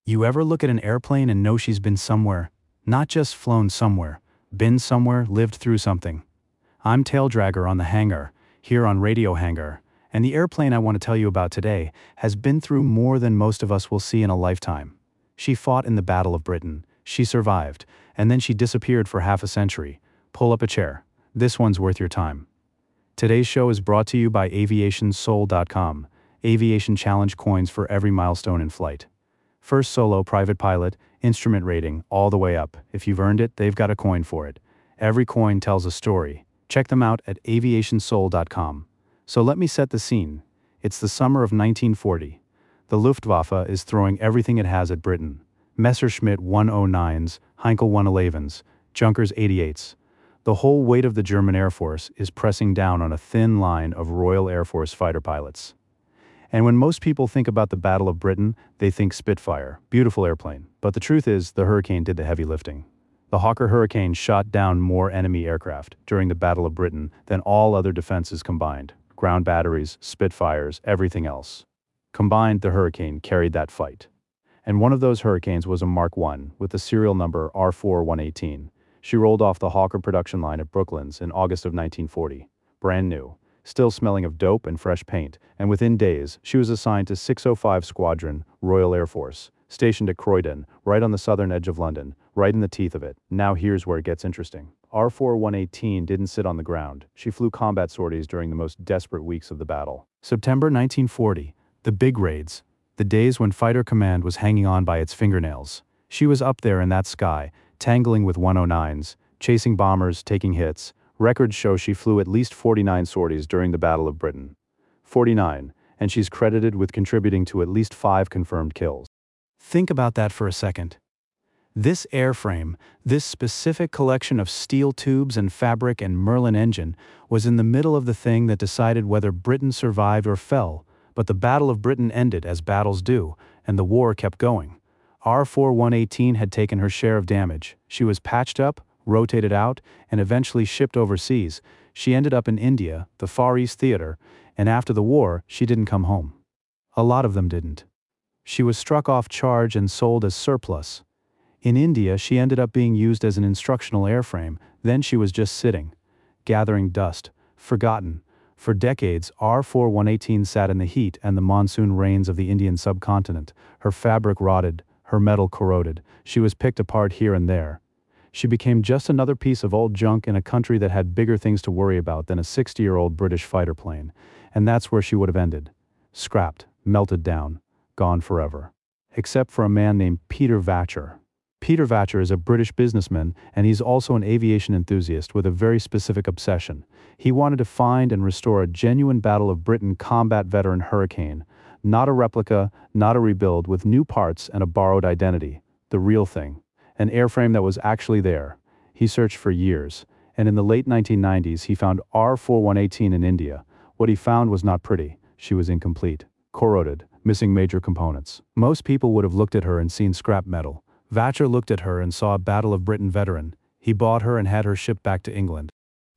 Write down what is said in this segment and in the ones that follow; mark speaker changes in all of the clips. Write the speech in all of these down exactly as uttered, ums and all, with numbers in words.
Speaker 1: You ever look at an airplane and know she's been somewhere? Not just flown somewhere, been somewhere, lived through something. I'm Tail Dragger on the Hangar, here on Radio Hangar, and the airplane I want to tell you about today has been through more than most of us will see in a lifetime. She fought in the Battle of Britain, she survived, and then she disappeared for half a century. Pull up a chair. This one's worth your time. Today's show is brought to you by aviation soul dot com, aviation challenge coins for every milestone in flight. First solo private pilot, instrument rating, all the way up. If you've earned it, they've got a coin for it. Every coin tells a story. Check them out at aviation soul dot com. So let me set the scene. It's the summer of nineteen forty. The Luftwaffe is throwing everything it has at Britain. Messerschmitt one oh nines, Heinkel one elevens, Junkers eighty-eights. The whole weight of the German Air Force is pressing down on a thin line of Royal Air Force fighter pilots. And when most people think about the Battle of Britain, they think Spitfire, beautiful airplane. But the truth is, the Hurricane did the heavy lifting. The Hawker Hurricane shot down more enemy aircraft during the Battle of Britain than all other defenses combined. Ground batteries, Spitfires, everything else. Combined, the Hurricane carried that fight. And one of those Hurricanes was a Mark one with the serial number R four one eighteen. She rolled off the Hawker production line at Brooklands in August of nineteen forty. Brand new. Still smelling of dope and fresh paint, and within days, she was assigned to six oh five Squadron, Royal Air Force, stationed at Croydon, right on the southern edge of London, right in the teeth of it. Now here's where it gets interesting. R four one eighteen didn't sit on the ground. She flew combat sorties during the most desperate weeks of the battle. September nineteen forty, the big raids, the days when Fighter Command was hanging on by its fingernails. She was up there in that sky, tangling with one oh nines, chasing bombers, taking hits. Records show she flew at least forty-nine sorties during the Battle of Britain. forty-nine, and she's credited with contributing to at least five confirmed kills. Think about that for a second. This airframe, this specific collection of steel tubes and fabric and Merlin engine, was in the middle of the thing that decided whether Britain survived or fell, but the Battle of Britain ended as battles do, and the war kept going. R four one eighteen had taken her share of damage. She was patched up, rotated out, and eventually shipped overseas. She ended up in India, the Far East Theater, and after the war, she didn't come home. A lot of them didn't. She was struck off charge and sold as surplus. In India, she ended up being used as an instructional airframe. Then she was just sitting, gathering dust, forgotten. For decades, R four one eighteen sat in the heat and the monsoon rains of the Indian subcontinent. Her fabric rotted, her metal corroded. She was picked apart here and there. She became just another piece of old junk in a country that had bigger things to worry about than a sixty-year-old British fighter plane. And that's where she would have ended. Scrapped, melted down, gone forever. Except for a man named Peter Vacher. Peter Vacher is a British businessman, and he's also an aviation enthusiast with a very specific obsession. He wanted to find and restore a genuine Battle of Britain combat veteran Hurricane. Not a replica, not a rebuild, with new parts and a borrowed identity. The real thing. An airframe that was actually there. He searched for years, and in the late nineteen nineties he found R four one eighteen in India. What he found was not pretty. She was incomplete, corroded, missing major components. Most people would have looked at her and seen scrap metal. Vacher looked at her and saw a Battle of Britain veteran. He bought her and had her shipped back to England.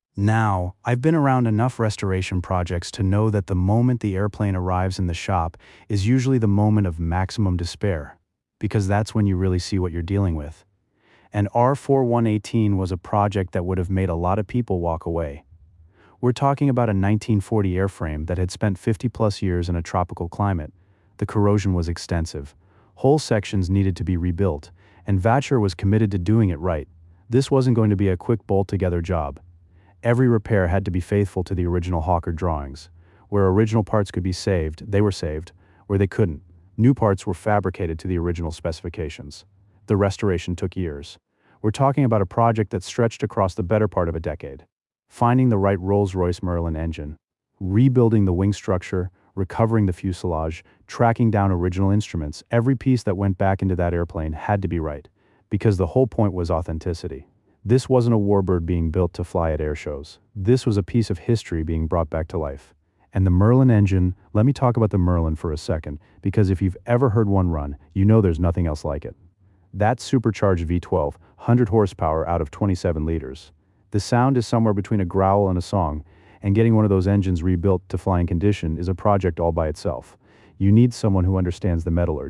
Speaker 1: Now, I've been around enough restoration projects to know that the moment the airplane arrives in the shop is usually the moment of maximum despair, because that's when you really see what you're dealing with. And R four one eighteen was a project that would have made a lot of people walk away. We're talking about a nineteen forty airframe that had spent fifty plus years in a tropical climate. The corrosion was extensive. Whole sections needed to be rebuilt, and Vacher was committed to doing it right. This wasn't going to be a quick bolt-together job. Every repair had to be faithful to the original Hawker drawings. Where original parts could be saved, they were saved. Where they couldn't, new parts were fabricated to the original specifications. The restoration took years. We're talking about a project that stretched across the better part of a decade. Finding the right Rolls-Royce Merlin engine, rebuilding the wing structure, recovering the fuselage, tracking down original instruments, every piece that went back into that airplane had to be right, because the whole point was authenticity. This wasn't a warbird being built to fly at air shows. This was a piece of history being brought back to life. And the Merlin engine, let me talk about the Merlin for a second, because if you've ever heard one run, you know there's nothing else like it. That supercharged V twelve, one hundred horsepower out of twenty-seven liters. The sound is somewhere between a growl and a song, and getting one of those engines rebuilt to flying condition is a project all by itself. You need someone who understands the metallurgy,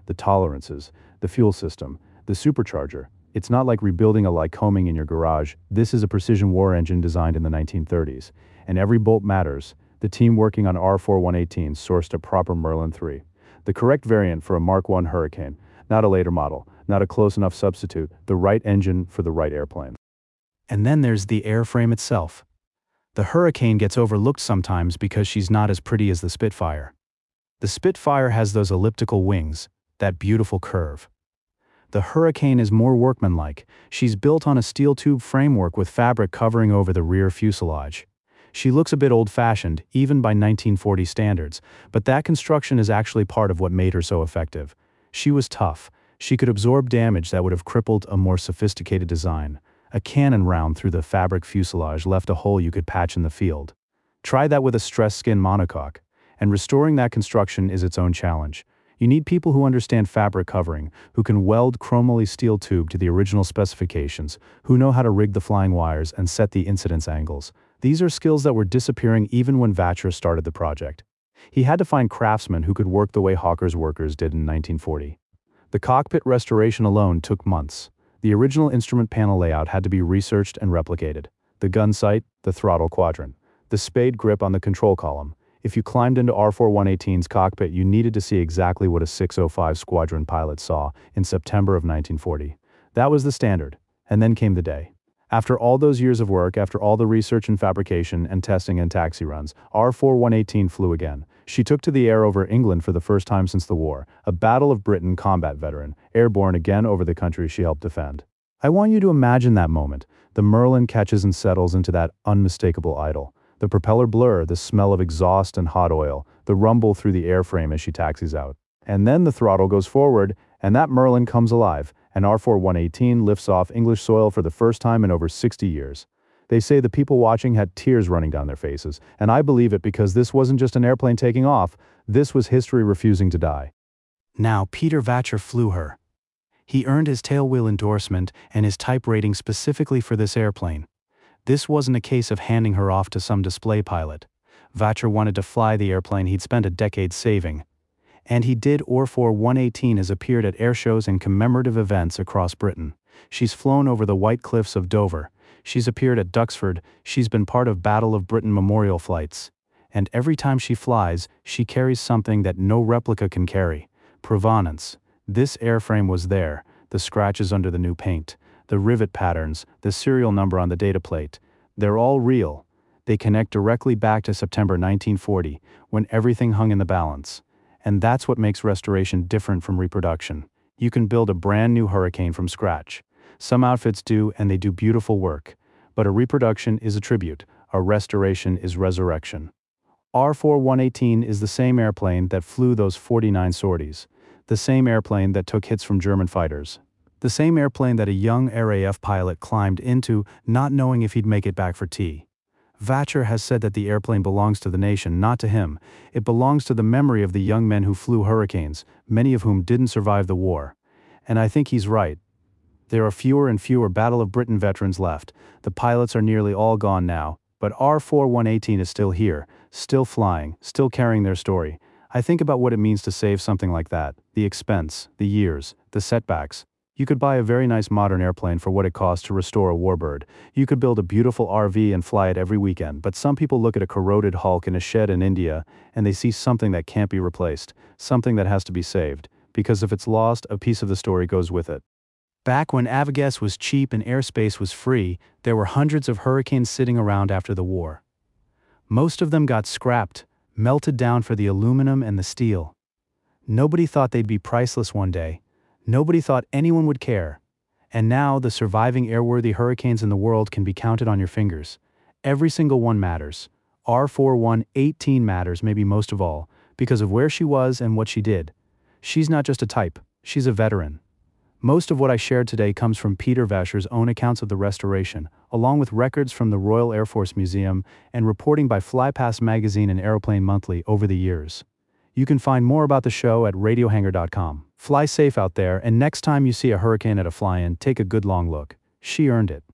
Speaker 1: the tolerances, the fuel system, the supercharger. It's not like rebuilding a Lycoming in your garage. This is a precision war engine designed in the nineteen thirties. And every bolt matters. The team working on R four one eighteen sourced a proper Merlin three. The correct variant for a Mark one Hurricane. Not a later model, not a close enough substitute, the right engine for the right airplane. And then there's the airframe itself. The Hurricane gets overlooked sometimes because she's not as pretty as the Spitfire. The Spitfire has those elliptical wings, that beautiful curve. The Hurricane is more workmanlike. She's built on a steel tube framework with fabric covering over the rear fuselage. She looks a bit old-fashioned, even by nineteen forty standards, but that construction is actually part of what made her so effective. She was tough. She could absorb damage that would have crippled a more sophisticated design. A cannon round through the fabric fuselage left a hole you could patch in the field. Try that with a stress skin monocoque. And restoring that construction is its own challenge. You need people who understand fabric covering, who can weld chromoly steel tube to the original specifications, who know how to rig the flying wires and set the incidence angles. These are skills that were disappearing even when Vacher started the project. He had to find craftsmen who could work the way Hawker's workers did in nineteen forty. The cockpit restoration alone took months. The original instrument panel layout had to be researched and replicated. The gun sight, the throttle quadrant, the spade grip on the control column. If you climbed into R four one eighteen's cockpit, you needed to see exactly what a six oh five squadron pilot saw in September of nineteen forty. That was the standard. And then came the day. After all those years of work, after all the research and fabrication and testing and taxi runs, R four one eighteen flew again. She took to the air over England for the first time since the war, a Battle of Britain combat veteran, airborne again over the country she helped defend. I want you to imagine that moment. The Merlin catches and settles into that unmistakable idol. The propeller blur, the smell of exhaust and hot oil, the rumble through the airframe as she taxis out. And then the throttle goes forward, and that Merlin comes alive, and R four one eighteen lifts off English soil for the first time in over sixty years. They say the people watching had tears running down their faces, and I believe it because this wasn't just an airplane taking off, this was history refusing to die. Now, Peter Vacher flew her. He earned his tailwheel endorsement and his type rating specifically for this airplane. This wasn't a case of handing her off to some display pilot. Vacher wanted to fly the airplane he'd spent a decade saving. And he did. R four one eighteen has appeared at airshows and commemorative events across Britain. She's flown over the White Cliffs of Dover. She's appeared at Duxford. She's been part of Battle of Britain memorial flights. And every time she flies, she carries something that no replica can carry. Provenance. This airframe was there. The scratches under the new paint, the rivet patterns, the serial number on the data plate. They're all real. They connect directly back to September nineteen forty, when everything hung in the balance. And that's what makes restoration different from reproduction. You can build a brand new Hurricane from scratch. Some outfits do, and they do beautiful work. But a reproduction is a tribute. A restoration is resurrection. R four one eighteen is the same airplane that flew those forty-nine sorties. The same airplane that took hits from German fighters. The same airplane that a young R A F pilot climbed into, not knowing if he'd make it back for tea. Vacher has said that the airplane belongs to the nation, not to him. It belongs to the memory of the young men who flew Hurricanes, many of whom didn't survive the war. And I think he's right. There are fewer and fewer Battle of Britain veterans left. The pilots are nearly all gone now, but R four one eighteen is still here, still flying, still carrying their story. I think about what it means to save something like that, the expense, the years, the setbacks. You could buy a very nice modern airplane for what it costs to restore a warbird. You could build a beautiful R V and fly it every weekend, but some people look at a corroded hulk in a shed in India and they see something that can't be replaced, something that has to be saved, because if it's lost, a piece of the story goes with it. Back when Avgas was cheap and airspace was free, there were hundreds of Hurricanes sitting around after the war. Most of them got scrapped, melted down for the aluminum and the steel. Nobody thought they'd be priceless one day. Nobody thought anyone would care. And now the surviving airworthy Hurricanes in the world can be counted on your fingers. Every single one matters. R four one eighteen matters maybe most of all, because of where she was and what she did. She's not just a type, she's a veteran. Most of what I shared today comes from Peter Vacher's own accounts of the restoration, along with records from the Royal Air Force Museum and reporting by Flypast Magazine and Aeroplane Monthly over the years. You can find more about the show at radio hangar dot com. Fly safe out there, and next time you see a Hurricane at a fly-in, take a good long look. She earned it.